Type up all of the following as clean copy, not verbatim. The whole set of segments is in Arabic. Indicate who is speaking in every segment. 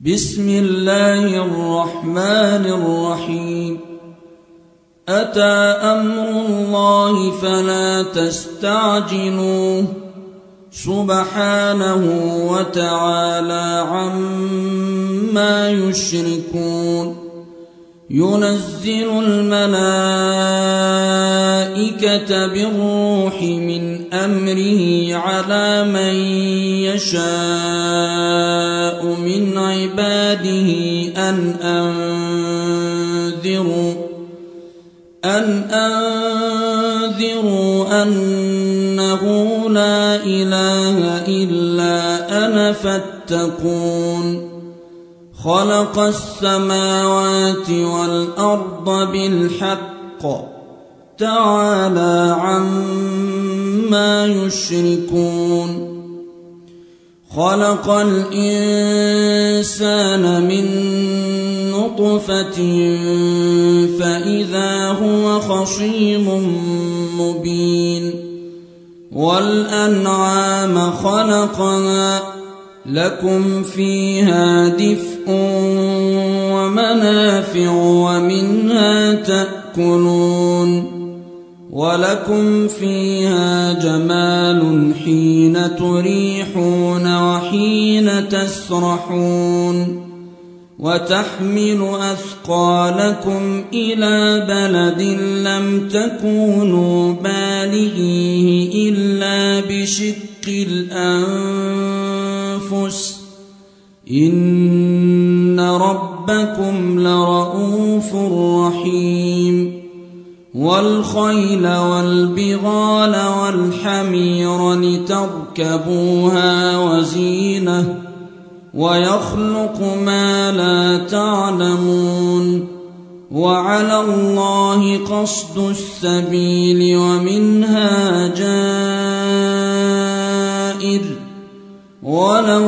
Speaker 1: بسم الله الرحمن الرحيم. أتى أمر الله فلا تستعجلوه سبحانه وتعالى عما يشركون. ينزل الملائكة بالروح من أمره على من يشاء من عباده أن أنذروا أنه لا إله إلا أنا فاتقون. خلق السماوات والأرض بالحق تعالى عما يشركون. خلق الإنسان من نطفة فإذا هو خصيم مبين. والأنعام خلقها لكم فيها دفء ومنافع ومنها تأكلون. ولكم فيها جمال حين تريحون وحين تسرحون. وتحمل أثقالكم إلى بلد لم تكونوا بالغيه إلا بشق الأنفس إن ربكم لرؤوف رحيم. والخيل والبغال والحمير لتركبوها وزينة ويخلق ما لا تعلمون. وعلى الله قصد السبيل ومنها جائر ولو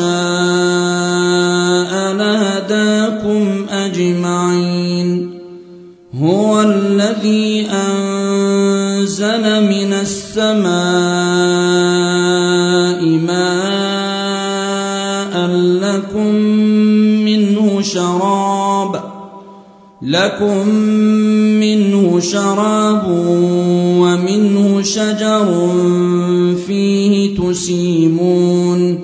Speaker 1: شاء لهداكم أجمعين. هو الذي أنزل من السماء ماء لكم منه شراب ومنه شجر فيه تسيمون.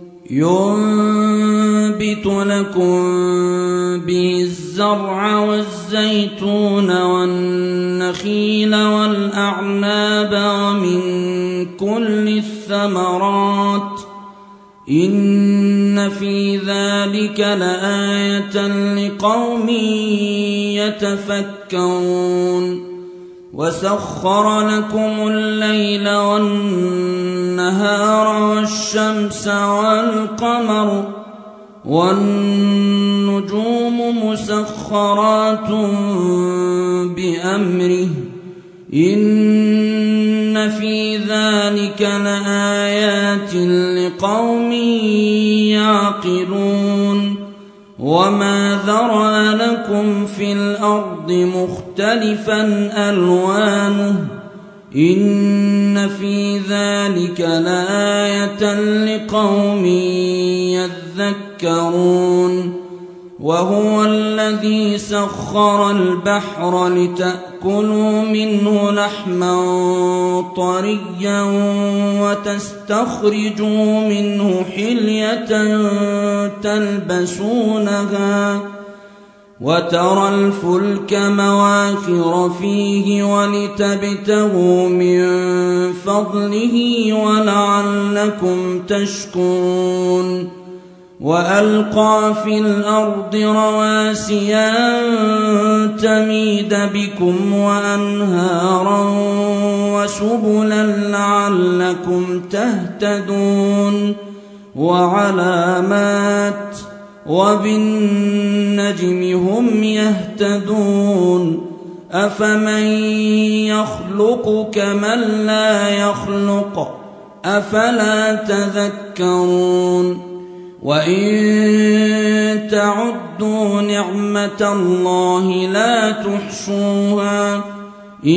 Speaker 1: ينبت لكم به الزرع والزيتون والنخيل والأعناب ومن كل الثمرات إن في ذلك لآية لقوم يتفكرون. وسخر لكم الليل والنهار والشمس والقمر والنجوم مسخرات بأمره إن في ذلك لآيات لقوم يعقلون. وما ذرأ لكم في الأرض مختلفا ألوانه إن في ذلك لآية لقوم يذكرون. وهو الذي سخر البحر لتأكلوا منه لحما طريا وتستخرجوا منه حلية تلبسونها وترى الفلك مواخر فيه ولتبتغوا من فضله ولعلكم تشكرون. وألقى في الأرض رواسي أن تميد بكم وأنهارا وسبلا لعلكم تهتدون. وعلامات وبالنجم هم يهتدون. أفمن يخلق كمن لا يخلق أفلا تذكرون. وإن تعدوا نعمة الله لا تحصوها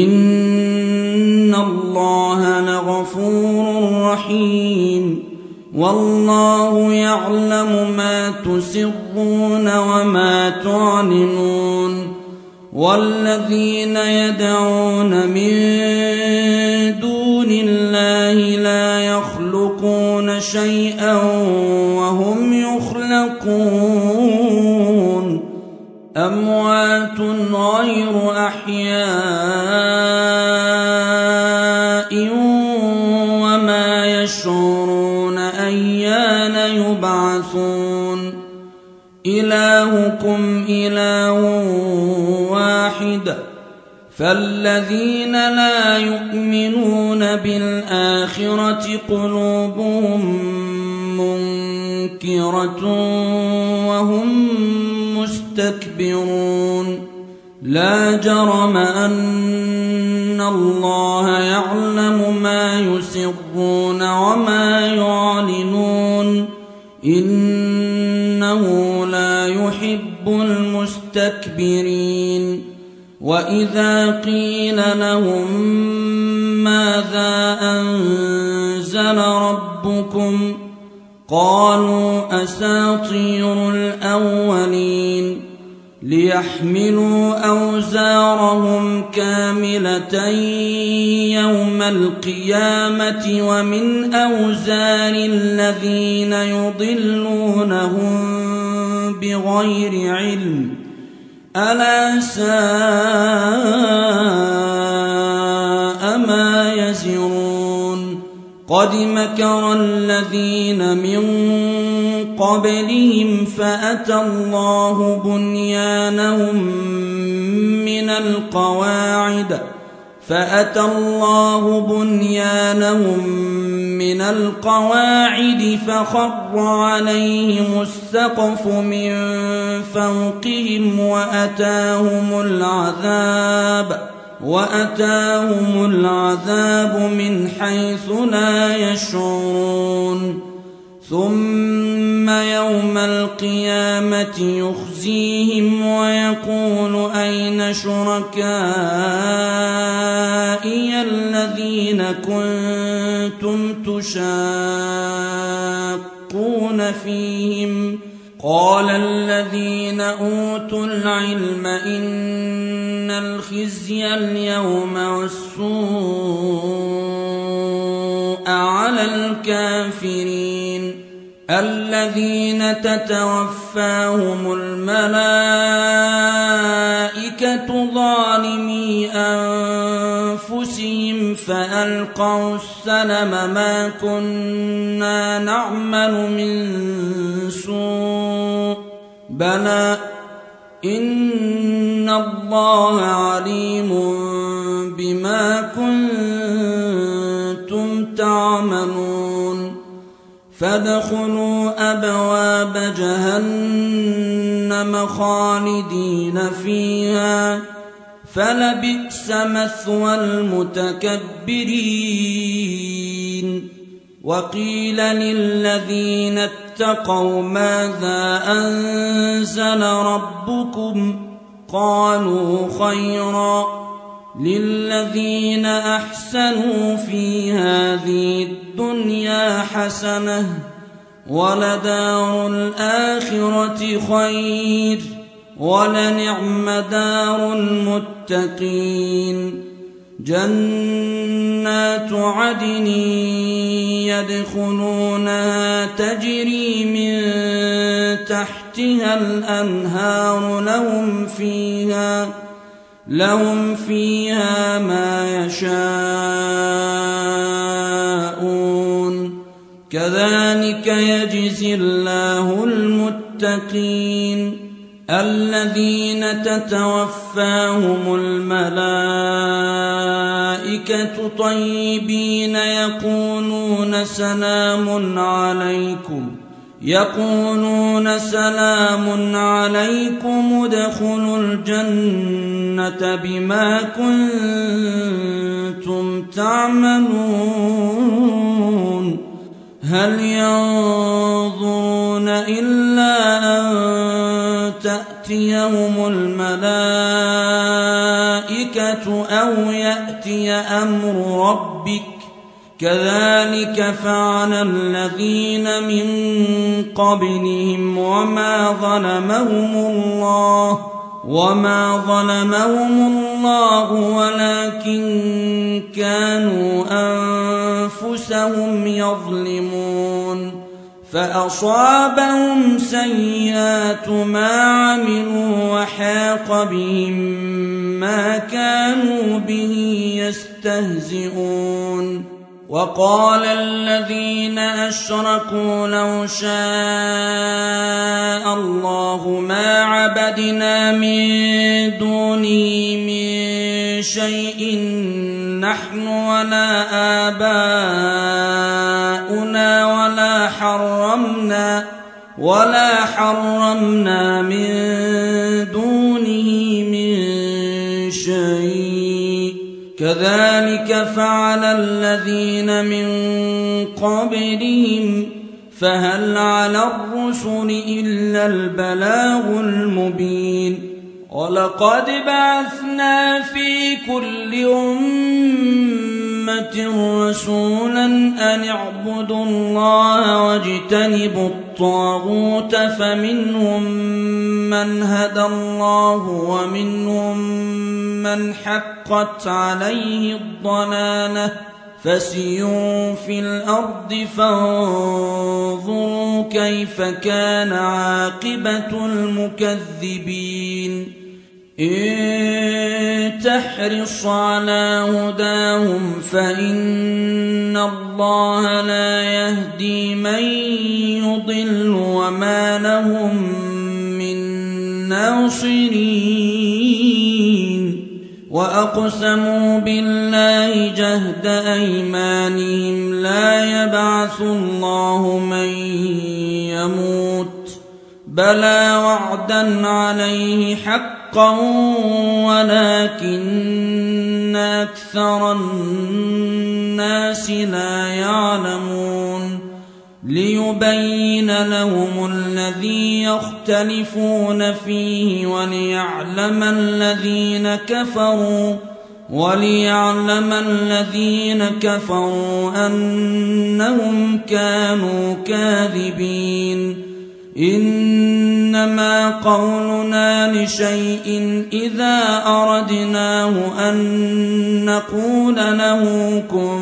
Speaker 1: إن الله لغفور رحيم. والله يعلم ما تسرون وما تعلنون والذين يدعون من دون الله لا يخلقون شيئا وهم يخلقون أموات غير أحياء وما يشعرون أيان يبعثون إلهكم إله واحد فالذين لا يؤمنون بالآخرة قلوبهم منكرة وهم مستكبرون لا جرم أن الله يعلم ما يسرون وما يعلنون إنه لا يحب المستكبرين وإذا قيل لهم ماذا أنزل ربكم قالوا أساطير الأولين ليحملوا أوزارهم كاملة يوم القيامة ومن أوزار الذين يضلونهم بغير علم ألا ساء ما يزرون قد مكر الذين من قبلهم فأتى الله بنيانهم من القواعد فخر عليهم السقف من فوقهم وأتاهم العذاب من حيث لا يشعرون ثم يوم القيامة يخزيهم ويقول أين شركائي الذين كنتم تشاقون فيهم قال الذين أوتوا العلم إن الخزي اليوم والسوء على الكافرين الذين تتوفاهم الملائكة ظالمي أنفسهم فألقوا السلم ما كنا نعمل من سوء بلى إن الله عليم بما كنتم تعملون فادخلوا أبواب جهنم خالدين فيها فلبئس مثوى المتكبرين وقيل للذين اتقوا ماذا أنزل ربكم قالوا خيرا للذين أحسنوا في هذه الدنيا حسنة ولدار الآخرة خير ولنعم دار المتقين جنات عدن يدخلونها تجري من تحتها الأنهار لهم فيها ما يشاءون كذلك يجزي الله المتقين الذين تتوفاهم الملائكة طيبين يقولون سلام عليكم ادخلوا الجنة بما كنتم تعملون هل ينظرون إلا أن تأتيهم الملائكة أو يأتي أمر ربك كذلك فعل الذين من قبلهم وما ظلمهم الله ولكن كانوا أنفسهم يظلمون فأصابهم سيئات ما عملوا وحاق بهم ما كانوا به يستهزئون وقال الذين أشركوا لو شاء الله ما عبدنا من دونه من شيء نحن ولا آباؤنا ولا حرمنا من دونه من شيء كذلك فعل الذين من قبلهم فهل على الرسل إلا البلاغ المبين ولقد بعثنا في كل أمة رسولا أن اعبدوا الله واجتنبوا الطاغوت فمنهم من هدى الله ومنهم من حقت عليه الضلالة فسيروا في الأرض فانظروا كيف كان عاقبة المكذبين إن تحرص على هداهم فإن الله لا يهدي من يضل وما لهم من ناصرين وأقسموا بالله جهد أيمانهم لا يبعث الله من يموت بلى وعدا عليه حقا ولكن أكثر الناس لا يعلمون ليبين لهم الذي يختلفون فيه وليعلم الذين كفروا أنهم كانوا كاذبين إنما قولنا لشيء إذا أردناه أن نقول له كن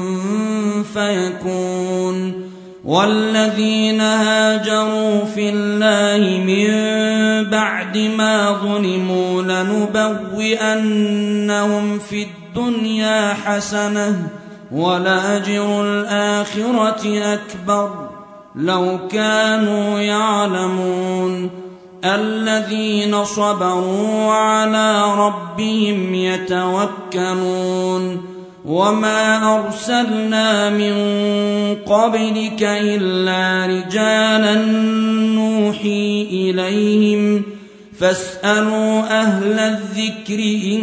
Speaker 1: فيكون والذين هاجروا في الله من بعد ما ظلموا لنبوئنهم في الدنيا حسنة ولأجر الآخرة أكبر لو كانوا يعلمون الذين صبروا وعلى ربهم يتوكلون وما أرسلنا من قبلك إلا رجالا نوحي إليهم فاسألوا أهل الذكر إن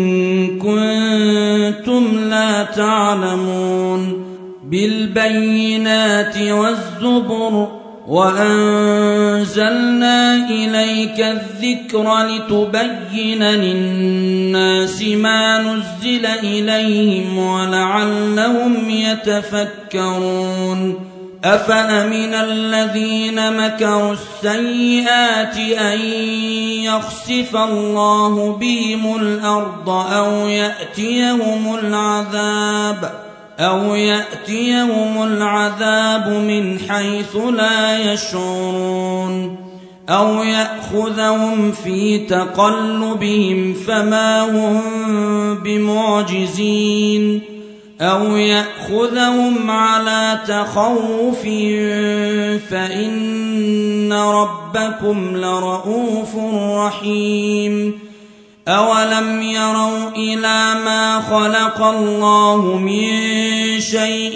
Speaker 1: كنتم لا تعلمون بالبينات والزبر وأنزلنا إليك الذكر لتبين للناس ما نزل إليهم ولعلهم يتفكرون أفأمن الذين مكروا السيئات أن يخسف الله بهم الأرض أو يأتيهم العذاب من حيث لا يشعرون أو يأخذهم في تقلبهم فما هم بمعجزين أو يأخذهم على تخوف فإن ربكم لرؤوف رحيم أولم يروا إلى ما خلق الله من شيء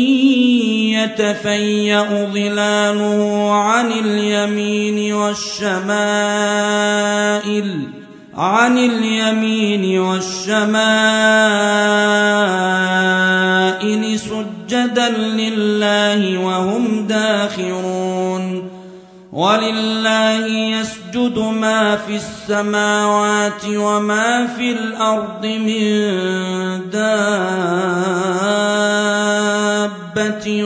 Speaker 1: يتفيأ ظلاله عن اليمين والشمائل سجدا لله وهم داخرون ولله يسجد ما في السماوات وما في الأرض من دابة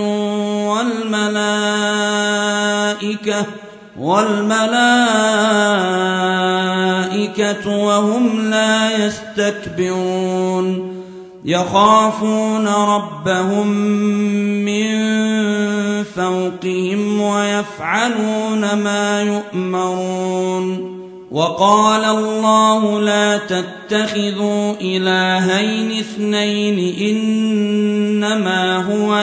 Speaker 1: والملائكة وهم لا يستكبرون يخافون ربهم من فوقهم ويفعلون ما يؤمرون وقال الله لا تتخذوا إلهين اثنين إنما هو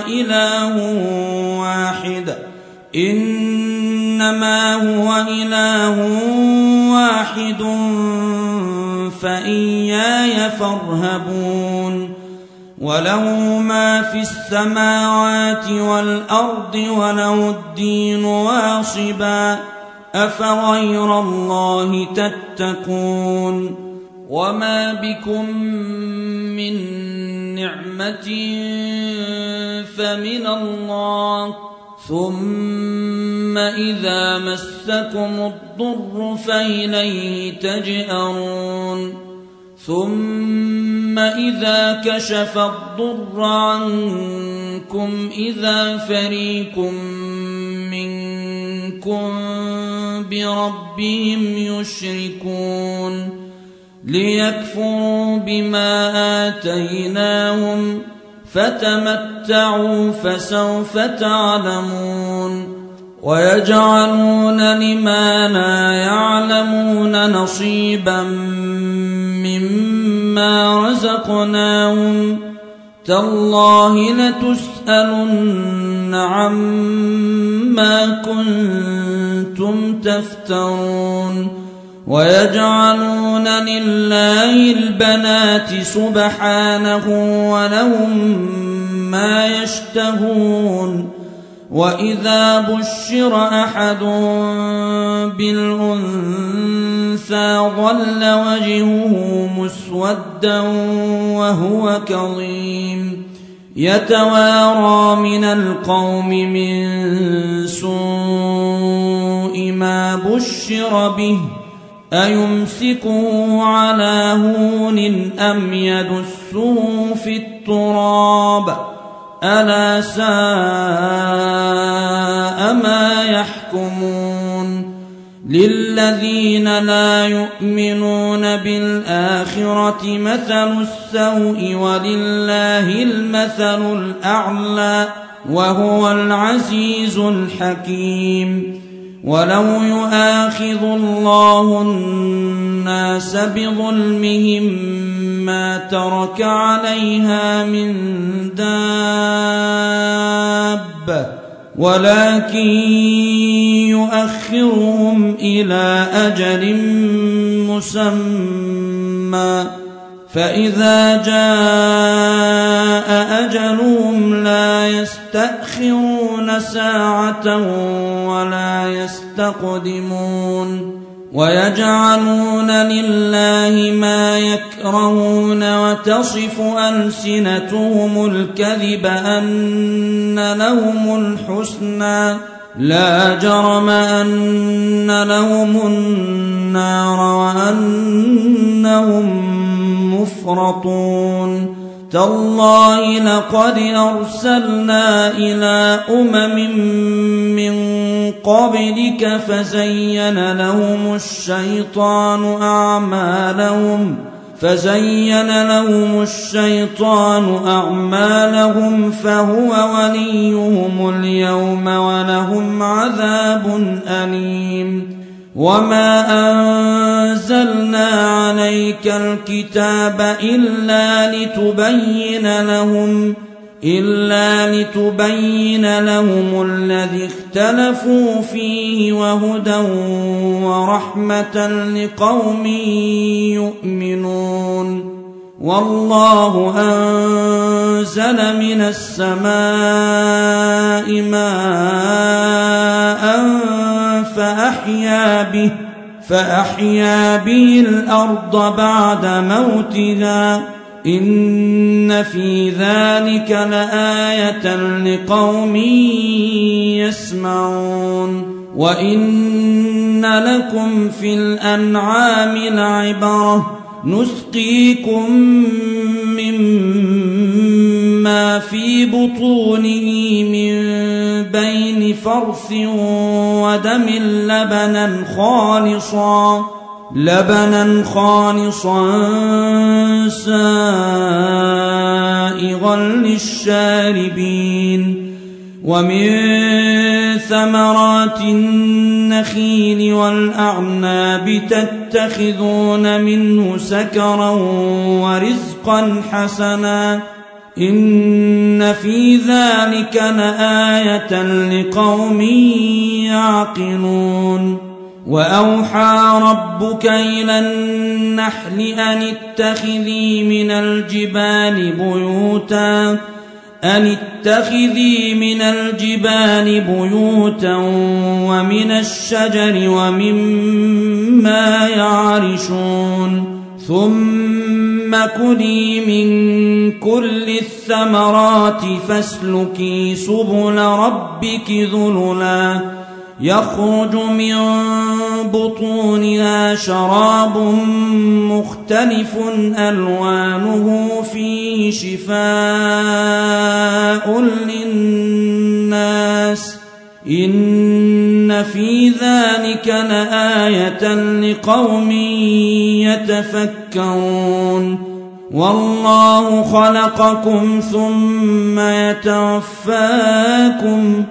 Speaker 1: إله واحد فإياي فارهبون وله ما في السماوات والأرض وله الدين واصبا أفغير الله تتقون وما بكم من نعمة فمن الله ثم إذا مسكم الضر فإليه تجأرون ثم إذا كشف الضر عنكم إذا فريق منكم بربهم يشركون ليكفروا بما آتيناهم فتمتعوا فسوف تعلمون ويجعلون لما لا يعلمون نصيبا مما رزقناهم تالله لتسألن عما كنتم تفترون ويجعلون لله البنات سبحانه ولهم ما يشتهون وإذا بشر أحد بالأنثى ظل وجهه مسودا وهو كظيم يتوارى من القوم من سوء ما بشر به أيمسكه على هون أم يدسه في التراب ألا ساء ما يحكمون للذين لا يؤمنون بالآخرة مثل السوء ولله المثل الأعلى وهو العزيز الحكيم ولو يؤاخذ الله الناس بظلمهم ما ترك عليها من دابة ولكن يؤخرهم إلى أجل مسمى فإذا جاء أجلهم لا يستأخرون ساعة ولا يستقدمون ويجعلون لله ما يكرهون وتصف ألسنتهم الكذب أن لهم الحسنى لا جرم أن لهم النار وأنهم مفرطون تالله لقد أرسلنا إلى من قبلك فزين لهم الشيطان أعمالهم فهو وليهم اليوم ولهم عذاب أليم وما أنزلنا عليك الكتاب إلا لتبين لهم الذي اختلفوا فيه وهدى ورحمة لقوم يؤمنون والله أنزل من السماء ماء فأحيا به الأرض بعد موتها إن في ذلك لآية لقوم يسمعون وإن لكم في الأنعام لعبرة نسقيكم مما في بطونه من بين فرث ودم لبنا خالصا سائغا للشاربين ومن ثمرات النخيل والأعناب تتخذون منه سكرا ورزقا حسنا إن في ذلك لآية لقوم يعقلون وأوحى ربك إلى النحل أن اتخذي من الجبال بيوتا ومن الشجر ومما يعرشون ثم كلي من كل الثمرات فاسلكي سبل ربك ذللا يخرج من بطونها شراب مختلف ألوانه فيه شفاء للناس إن في ذلك لآية لقوم يتفكرون والله خلقكم ثم يتوفاكم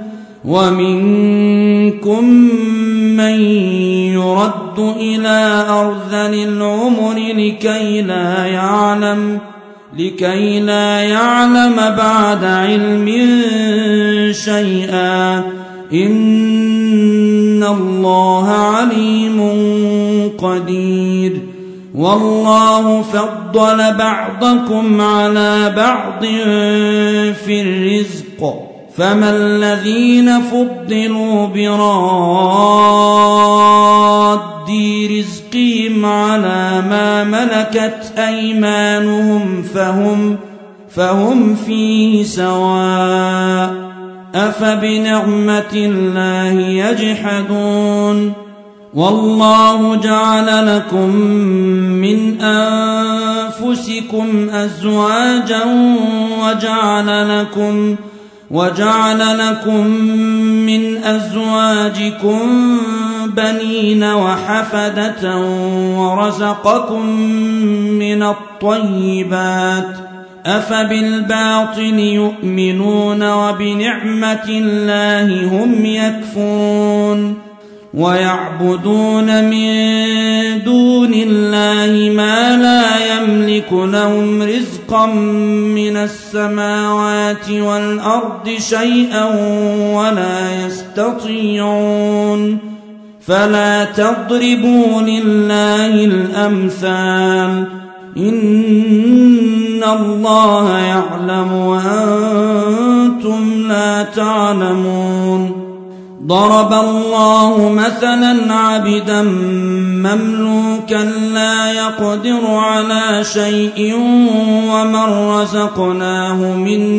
Speaker 1: ومنكم من يرد إلى أرذل العمر لكي لا يعلم بعد علم شيئا إن الله عليم قدير والله فضل بعضكم على بعض في الرزق فما الذين فضلوا براد رزقهم على ما ملكت أيمانهم فهم فيه سواء أفبنعمة الله يجحدون والله جعل لكم من أنفسكم أزواجا وجعل لكم من أزواجكم بنين وحفدة ورزقكم من الطيبات أفبالباطل يؤمنون وبنعمة الله هم يكفرون ويعبدون من دون الله ما لا يملك لهم رزقا من السماوات والأرض شيئا ولا يستطيعون فلا تضربوا لله الأمثال إن الله يعلم وأنتم لا تعلمون ضرب الله مثلا عبدا مملوكا لا يقدر على شيء ومن رزقناه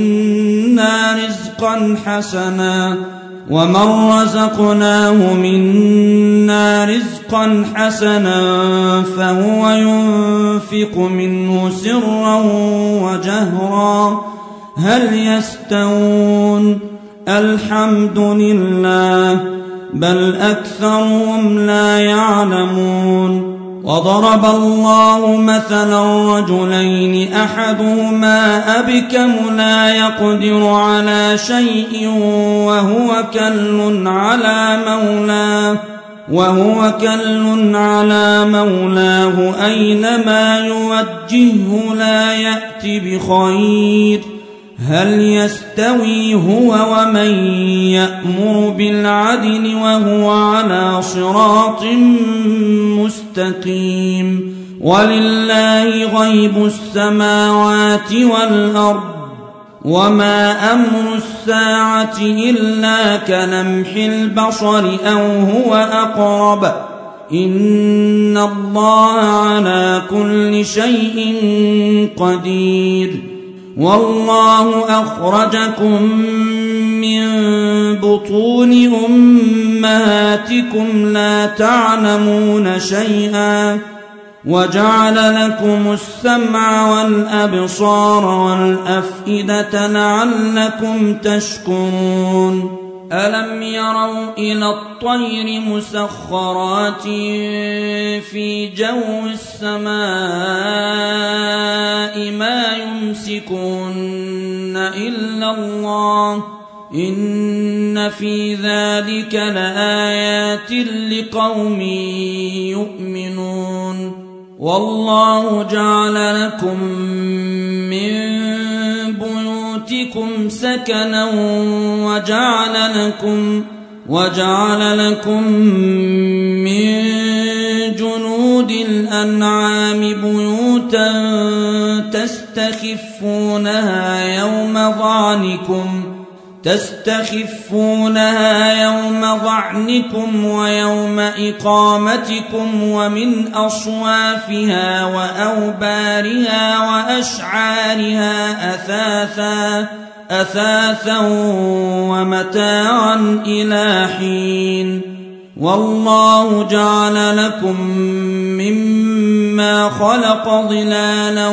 Speaker 1: منا رزقا حسنا فهو ينفق منه سرا وجهرا هل يستوون الحمد لله بل أكثرهم لا يعلمون وضرب الله مثلا رجلين أحدهما أبكم لا يقدر على شيء وهو كل على مولاه أينما يوجهه لا يأتي بخير هل يستوي هو ومن يأمر بالعدل وهو على صراط مستقيم ولله غيب السماوات والأرض وما أمر الساعة إلا كلمح البصر أو هو أقرب إن الله على كل شيء قدير والله أخرجكم من من بطون أمهاتكم لا تعلمون شيئا وجعل لكم السمع والأبصار والأفئدة لعلكم تشكرون ألم يروا إلى الطير مسخرات في جو السماء ما يمسكون إلا الله إن في ذلك لآيات لقوم يؤمنون والله جعل لكم من بيوتكم سكنا وجعل لكم من جنود الأنعام بيوتا تستخفونها يوم ظعنكم ويوم إقامتكم ومن أصوافها وأوبارها وأشعارها أثاثا ومتاعا إلى حين والله جعل لكم مما خلق ظلالا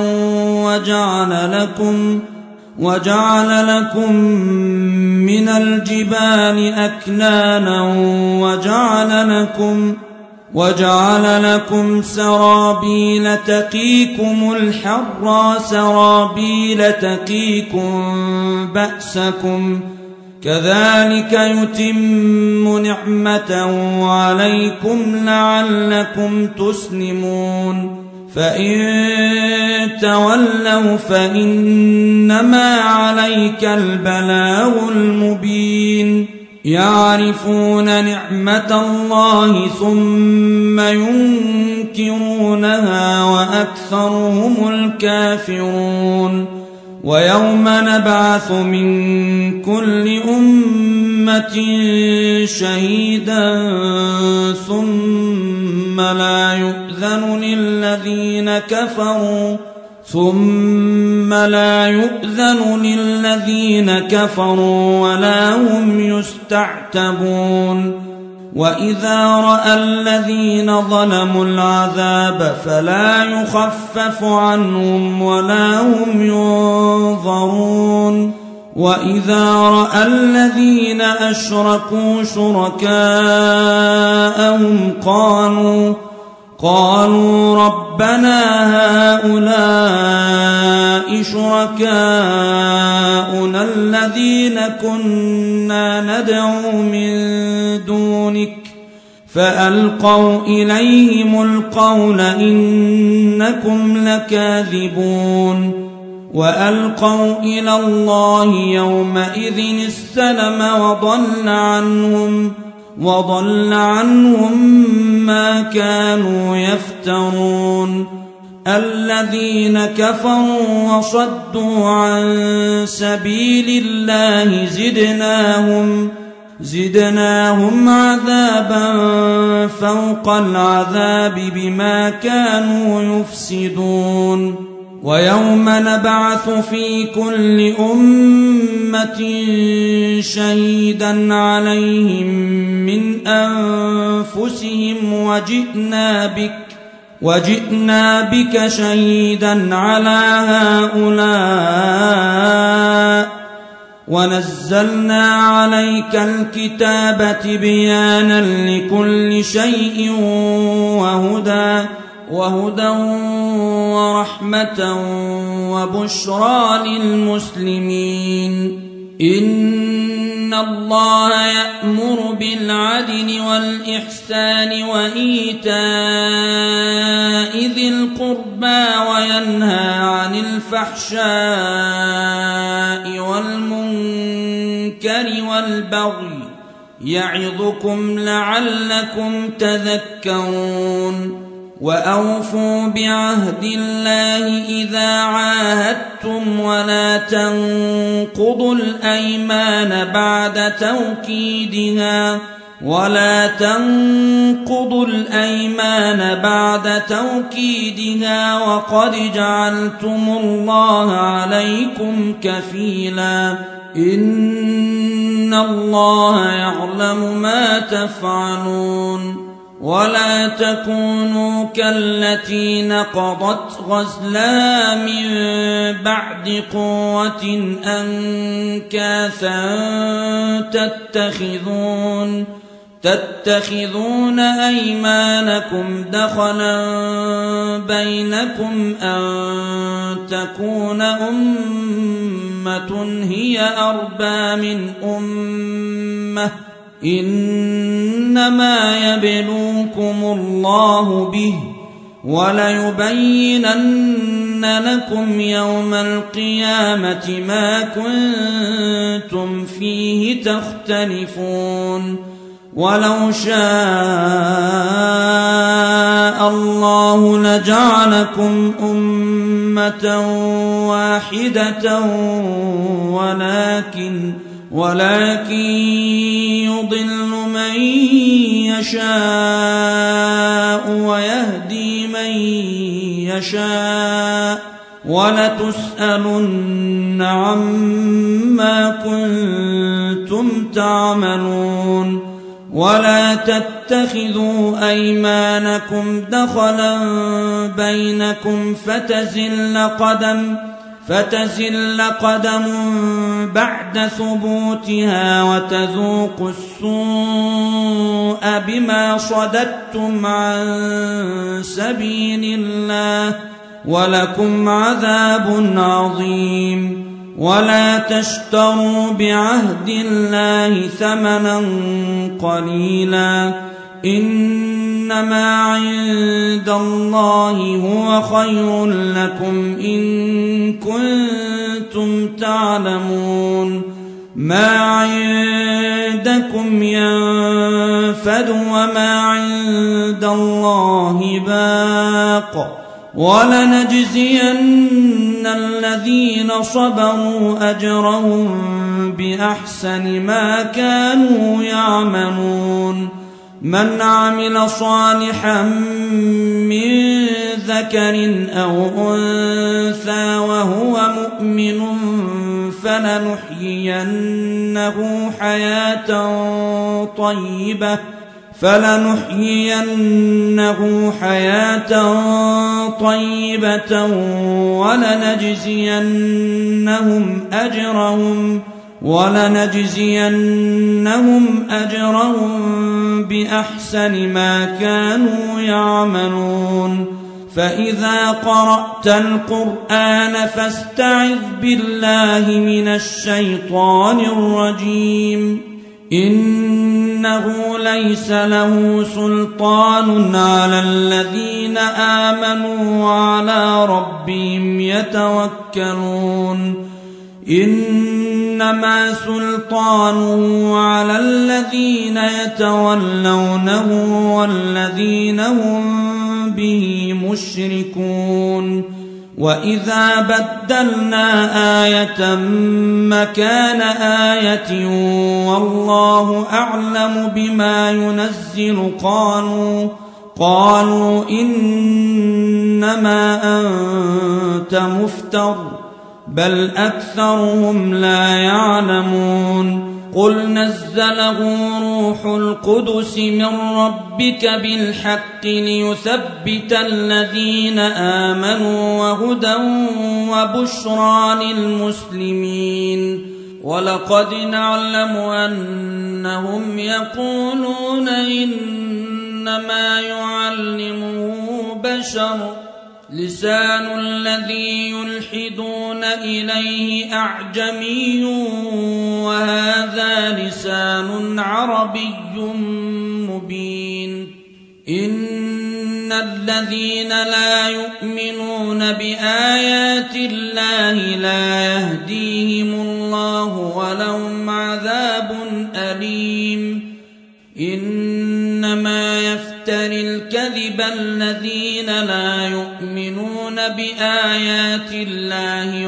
Speaker 1: وجعل لكم من الجبال أكنانا وجعل لكم سرابيل تقيكم الحر سرابيل تقيكم بأسكم كذلك يتم نعمته عليكم لعلكم تسلمون فإن تولوا فإنما عليك البلاغ المبين يعرفون نعمة الله ثم ينكرونها وأكثرهم الكافرون ويوم نبعث من كل أمة شهيدا ثم لا يؤذن للذين كفروا ولا هم يستعتبون وإذا رأى الذين ظلموا العذاب فلا يخفف عنهم ولا هم ينظرون وإذا رأى الذين أشركوا شركاءهم قالوا ربنا هؤلاء شركاؤنا الذين كنا ندعو من دونك فألقوا إليهم القول إنكم لكاذبون وألقوا إلى الله يومئذ السلم وضل عنهم ما كانوا يفترون الذين كفروا وصدوا عن سبيل الله زدناهم عذابا فوق العذاب بما كانوا يفسدون ويوم نبعث في كل أمة شهيدا عليهم من أنفسهم وجئنا بك شهيدا على هؤلاء ونزلنا عليك الكتاب تبيانا لكل شيء وهدى ورحمة وبشرى للمسلمين إن الله يأمر بالعدل والإحسان وإيتاء ذي القربى وينهى عن الفحشاء والمنكر والبغي يعظكم لعلكم تذكرون وأوفوا بعهد الله إذا عاهدتم ولا تنقضوا الأيمان بعد توكيدها وقد جعلتم الله عليكم كفيلا إن الله يعلم ما تفعلون ولا تكونوا كالتي نقضت غزلها من بعد قوة أنكاثا تتخذون أيمانكم دخلا بينكم أن تكون أمة هي أربى من أمة إنما يبلوكم الله به وليبينن لكم يوم القيامة ما كنتم فيه تختلفون ولو شاء الله لجعلكم أمة واحدة ولكن يضل من يشاء ويهدي من يشاء ولتسألن عما كنتم تعملون ولا تتخذوا أيمانكم دخلا بينكم فتزل قدم بعد ثبوتها وتذوقوا السوء بما صددتم عن سبيل الله ولكم عذاب عظيم ولا تشتروا بعهد الله ثمنا قليلا إنما عند الله هو خير لكم إن كنتم تعلمون ما عندكم ينفد وما عند الله باق ولنجزين الذين صبروا أجرهم بأحسن ما كانوا يعملون من عمل صالحا من ذكر أو أنثى وهو مؤمن فلنحيينه حياة طيبة ولنجزينهم أجرهم بأحسن ما كانوا يعملون فإذا قرأت القرآن فاستعذ بالله من الشيطان الرجيم إنه ليس له سلطان على الذين آمنوا وعلى ربهم يتوكلون إنما سلطانه على الذين يتولونه والذين هم به مشركون وإذا بدلنا آية مكان آية والله أعلم بما ينزل قالوا إنما أنت مفتر بل أكثرهم لا يعلمون قل نزله روح القدس من ربك بالحق ليثبت الذين آمنوا وهدى وبشرى للمسلمين ولقد نعلم أنهم يقولون إنما يعلمه بشر لسان الذي يلحدون إليه أعجمي وهذا لسان عربي مبين إن الذين لا يؤمنون بآيات الله لا يهديهم الله ولهم عذاب أليم إنما يفتري الكذب الذين لا يؤمنون بآيات الله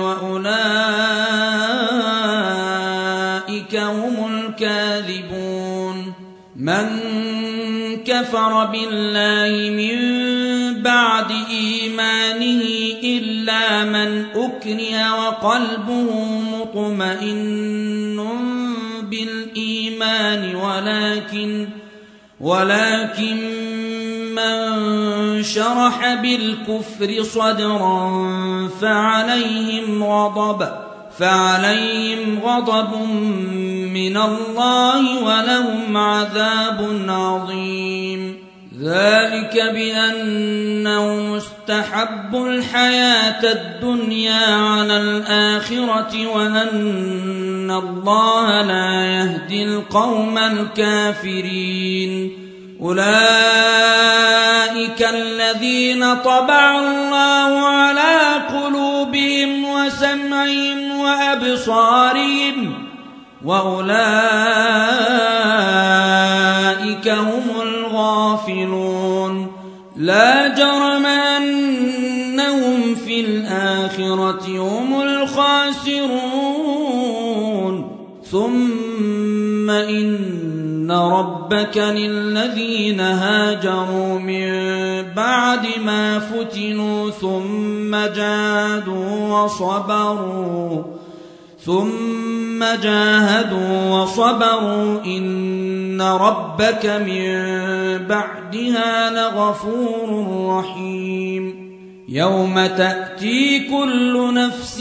Speaker 1: وأولئك هم الكاذبون من كفر بالله من بعد إيمانه إلا من أكره وقلبه مطمئن بالإيمان ولكن من شرح بالكفر صدرا فعليهم غضب من الله ولهم عذاب عظيم. ذلك بأنه مستحب الحياة الدنيا على الآخرة وأن الله لا يهدي القوم الكافرين. أولئك الذين طبع الله على قلوبهم وسمعهم وأبصارهم وأولئك هم الغافلون. لا جرم أنهم في الآخرة هم الخاسرون. ثم إن ربك للذين هاجروا من بعد ما فتنوا ثم جاهدوا وصبروا إن ربك من بعدها لغفور رحيم. يوم تأتي كل نفس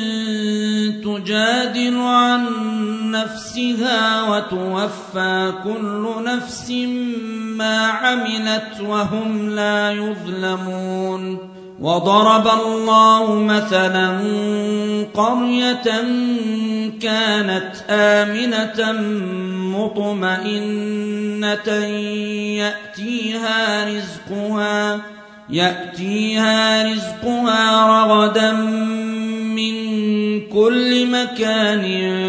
Speaker 1: تجادل عن نفسها وتوفى كل نفس ما عملت وهم لا يظلمون. وضرب الله مثلا قرية كانت آمنة مطمئنة يأتيها رزقها رغدا من كل مكان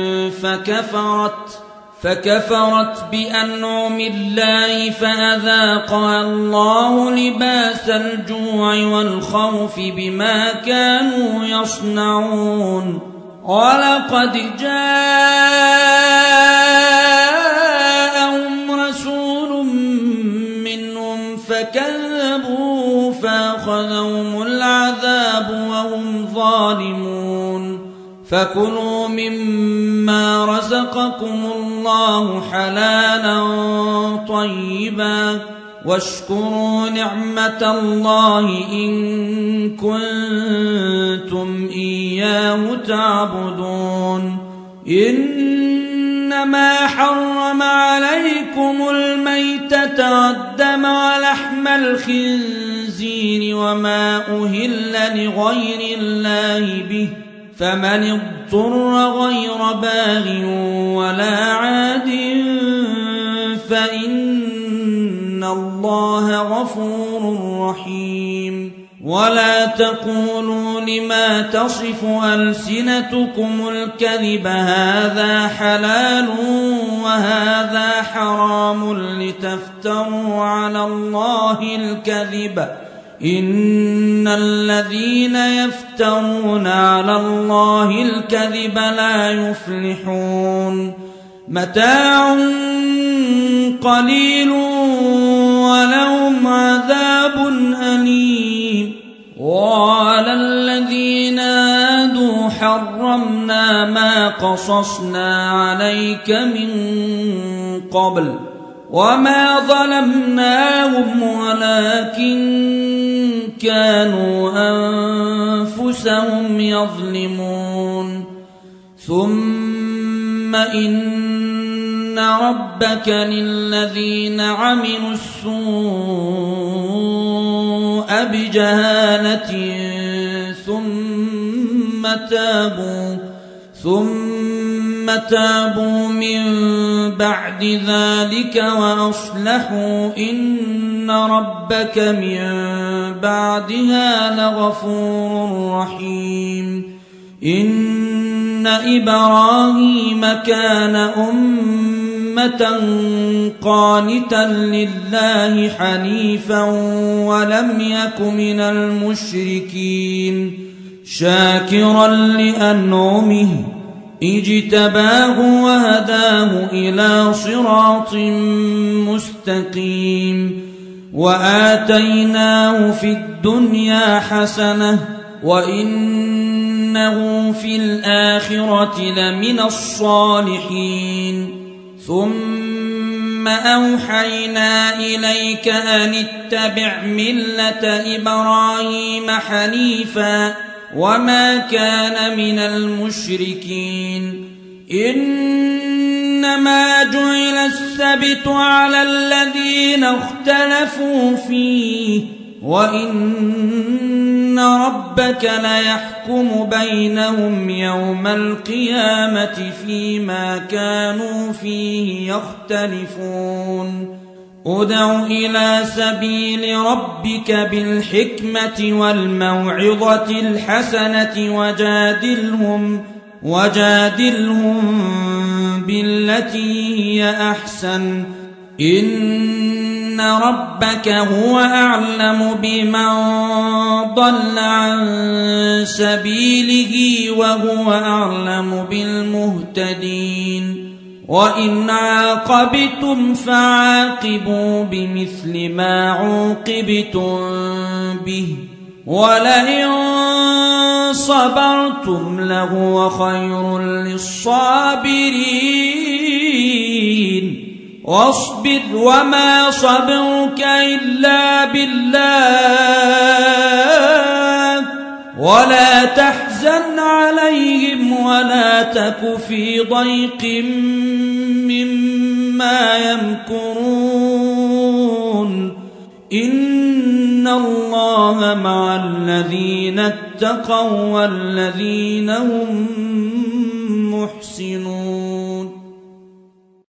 Speaker 1: فكفرت بأنعم الله فأذاقها الله لباس الجوع والخوف بما كانوا يصنعون. ولقد جاءهم رسول منهم فكذبوا فأخذهم العذاب وهم ظالمون. فكلوا مما رزقكم الله حلالا طيبا واشكروا نعمة الله إن كنتم إياه تعبدون. إنما حرم عليكم الميتة والدم ولحم الخنزير وما أهل لغير الله به فمن اضطر غير باغ ولا عاد فإن الله غفور رحيم. ولا تقولوا لما تصف ألسنتكم الكذب هذا حلال وهذا حرام لتفتروا على الله الكذب إن الذين يفترون على الله الكذب لا يفلحون. متاع قليل ولهم عذاب أليم. وعلى الذين هادوا حرمنا ما قصصنا عليك من قبل وما ظلمناهم ولكن كانوا أنفسهم يظلمون. ثم إن ربك للذين عملوا السوء بجهالة ثم تابوا من بعد ذلك وأصلحوا إن ربك من بعدها لغفور رحيم. إن إبراهيم كان أمة قانتا لله حنيفا ولم يك من المشركين شاكرا لأنعمه اجتباه وهداه إلى صراط مستقيم. وآتيناه في الدنيا حسنة وإنه إنه في الآخرة لمن الصالحين ثم أوحينا إليك أن اتبع ملة إبراهيم حنيفا وما كان من المشركين إنما جعل السبت على الذين اختلفوا فيه وإن ربك ليحكم بينهم يوم القيامة فيما كانوا فيه يختلفون ادع إلى سبيل ربك بالحكمة والموعظة الحسنة وجادلهم بالتي هي أحسن إن ربك هو أعلم بمن ضل عن سبيله وهو أعلم بالمهتدين وإن عاقبتم فعاقبوا بمثل ما عوقبتم به ولئن صبرتم لهو خير للصابرين واصبر وما صبرك إلا بالله ولا تحزن عليهم ولا تك في ضيق مما يمكرون إن الله مع الذين اتقوا والذين هم محسنون